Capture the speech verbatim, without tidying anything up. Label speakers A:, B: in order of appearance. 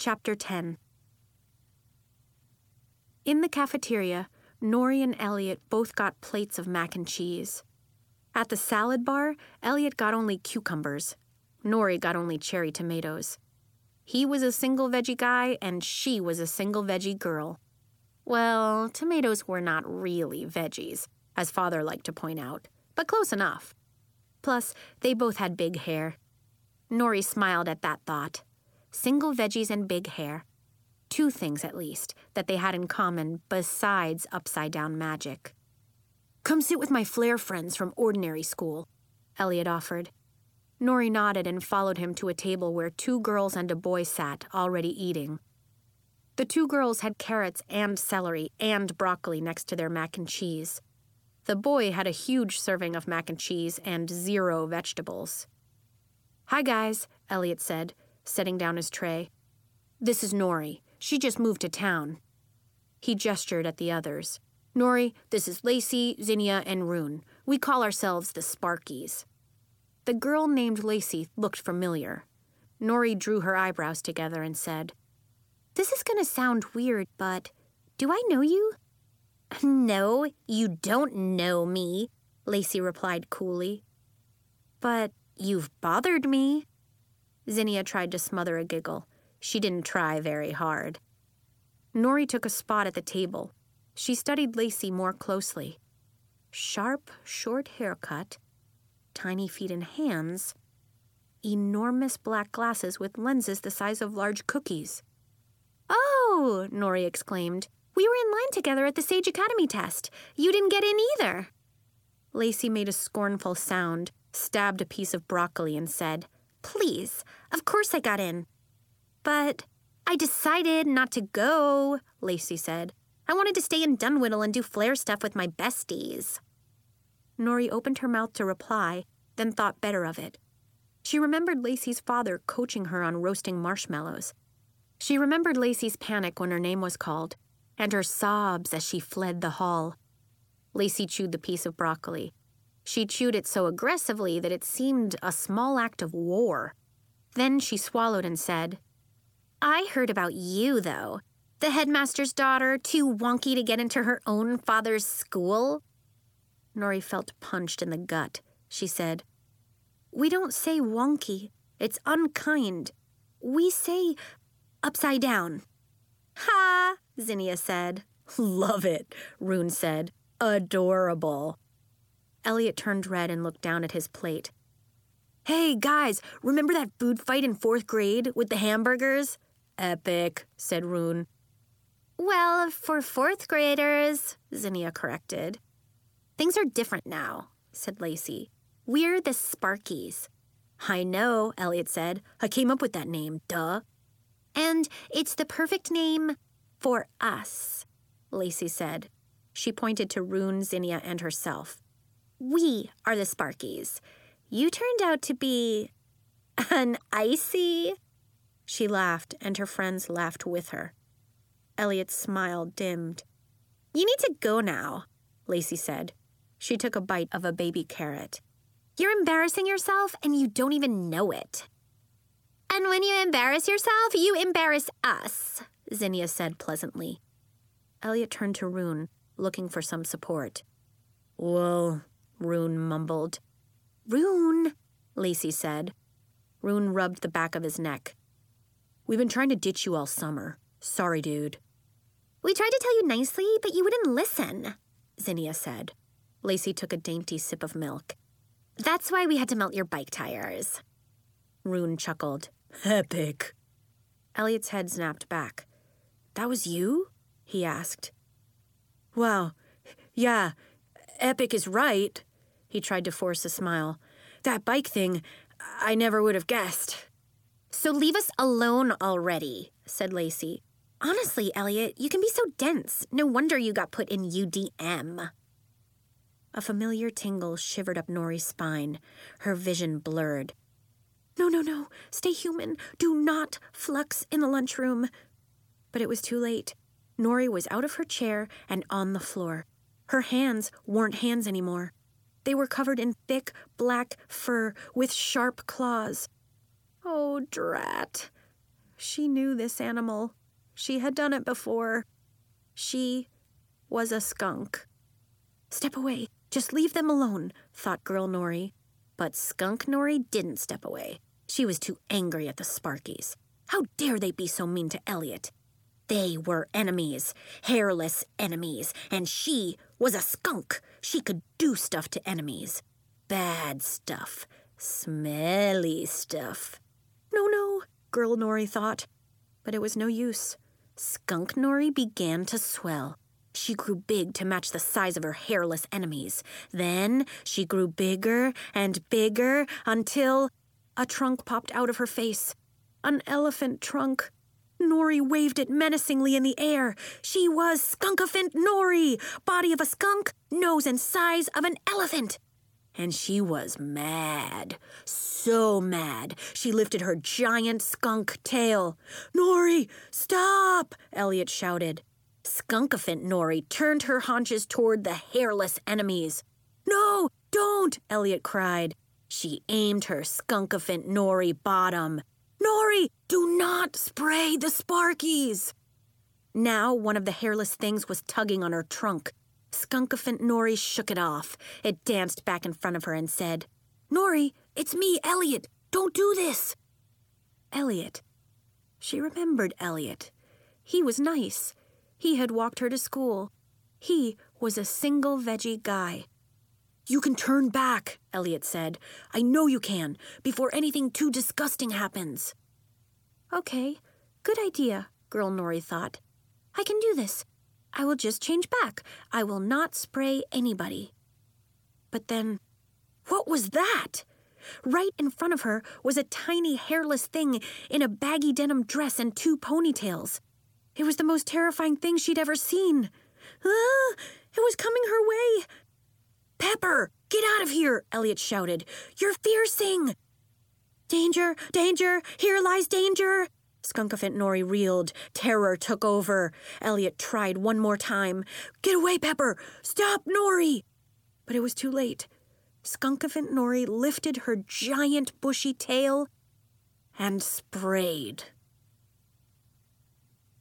A: Chapter ten. In the cafeteria, Nori and Elliot both got plates of mac and cheese. At the salad bar, Elliot got only cucumbers. Nori got only cherry tomatoes. He was a single veggie guy, and she was a single veggie girl. Well, tomatoes were not really veggies, as Father liked to point out, but close enough. Plus, they both had big hair. Nori smiled at that thought. Single veggies and big hair. Two things, at least, that they had in common besides upside-down magic. "Come sit with my Flair friends from ordinary school," Elliot offered. Nori nodded and followed him to a table where two girls and a boy sat, already eating. The two girls had carrots and celery and broccoli next to their mac and cheese. The boy had a huge serving of mac and cheese and zero vegetables. "Hi, guys," Elliot said, setting down his tray. "This is Nori. She just moved to town." He gestured at the others. "Nori, this is Lacey, Zinnia, and Rune. We call ourselves the Sparkies." The girl named Lacey looked familiar. Nori drew her eyebrows together and said, "This is going to sound weird, but do I know you?" "No, you don't know me," Lacey replied coolly. "But you've bothered me." Zinnia tried to smother a giggle. She didn't try very hard. Nori took a spot at the table. She studied Lacey more closely. Sharp, short haircut, tiny feet and hands, enormous black glasses with lenses the size of large cookies. "Oh," Nori exclaimed, "we were in line together at the Sage Academy test. You didn't get in either." Lacey made a scornful sound, stabbed a piece of broccoli, and said, "Please, of course I got in." "But I decided not to go," Lacey said. "I wanted to stay in Dunwhiddle and do Flair stuff with my besties." Nori opened her mouth to reply, then thought better of it. She remembered Lacey's father coaching her on roasting marshmallows. She remembered Lacey's panic when her name was called, and her sobs as she fled the hall. Lacey chewed the piece of broccoli. She chewed it so aggressively that it seemed a small act of war. Then she swallowed and said, "I heard about you, though. The headmaster's daughter, too wonky to get into her own father's school." Nori felt punched in the gut. She said, "We don't say wonky. It's unkind. We say upside down." "Ha," Zinnia said. "Love it," Rune said. "Adorable." Elliot turned red and looked down at his plate. "Hey, guys, remember that food fight in fourth grade with the hamburgers?" "Epic," said Rune. "Well, for fourth graders," Zinnia corrected. "Things are different now," said Lacey. "We're the Sparkies." "I know," Elliot said. "I came up with that name, duh." "And it's the perfect name for us," Lacey said. She pointed to Rune, Zinnia, and herself. "We are the Sparkies. You turned out to be an icy." She laughed, and her friends laughed with her. Elliot's smile dimmed. "You need to go now," Lacey said. She took a bite of a baby carrot. "You're embarrassing yourself, and you don't even know it." "And when you embarrass yourself, you embarrass us," Zinnia said pleasantly. Elliot turned to Rune, looking for some support. "Well," Rune mumbled. "Rune," Lacey said. Rune rubbed the back of his neck. "We've been trying to ditch you all summer. Sorry, dude." "We tried to tell you nicely, but you wouldn't listen," Zinnia said. Lacey took a dainty sip of milk. "That's why we had to melt your bike tires." Rune chuckled. "Epic." Elliot's head snapped back. "That was you?" he asked. "Wow, yeah, epic is right." He tried to force a smile. "That bike thing, I never would have guessed." "So leave us alone already," said Lacey. "Honestly, Elliot, you can be so dense. No wonder you got put in U D M." A familiar tingle shivered up Nori's spine. Her vision blurred. "No, no, no. Stay human. Do not flux in the lunchroom." But it was too late. Nori was out of her chair and on the floor. Her hands weren't hands anymore. They were covered in thick, black fur with sharp claws. "Oh, drat." She knew this animal. She had done it before. She was a skunk. Step away. Just leave them alone, thought Girl Nori. But Skunk Nori didn't step away. She was too angry at the Sparkies. How dare they be so mean to Elliot? They were enemies, hairless enemies, and she was a skunk. She could do stuff to enemies. Bad stuff. Smelly stuff. No, no, Girl Nori thought. But it was no use. Skunk Nori began to swell. She grew big to match the size of her hairless enemies. Then she grew bigger and bigger until a trunk popped out of her face. An elephant trunk. Nori waved it menacingly in the air. She was Skunkafint Nori, body of a skunk, nose and size of an elephant. And she was mad, so mad, she lifted her giant skunk tail. Nori, stop, Elliot shouted. Skunkafint Nori turned her haunches toward the hairless enemies. No, don't, Elliot cried. She aimed her Skunkafint Nori bottom. Nori, do not spray the Sparkies! Now one of the hairless things was tugging on her trunk. Skunkafint Nori shook it off. It danced back in front of her and said, Nori, it's me, Elliot. Don't do this. Elliot. She remembered Elliot. He was nice. He had walked her to school. He was a single veggie guy. You can turn back, Elliot said. I know you can, before anything too disgusting happens. Okay, good idea, Girl Nori thought. I can do this. I will just change back. I will not spray anybody. But then, what was that? Right in front of her was a tiny hairless thing in a baggy denim dress and two ponytails. It was the most terrifying thing she'd ever seen. Ah, it was coming her way. Pepper, get out of here, Elliot shouted. You're fiercing. Danger, danger, here lies danger. Skunkafint Nori reeled. Terror took over. Elliot tried one more time. Get away, Pepper! Stop, Nori! But it was too late. Skunkafint Nori lifted her giant bushy tail and sprayed.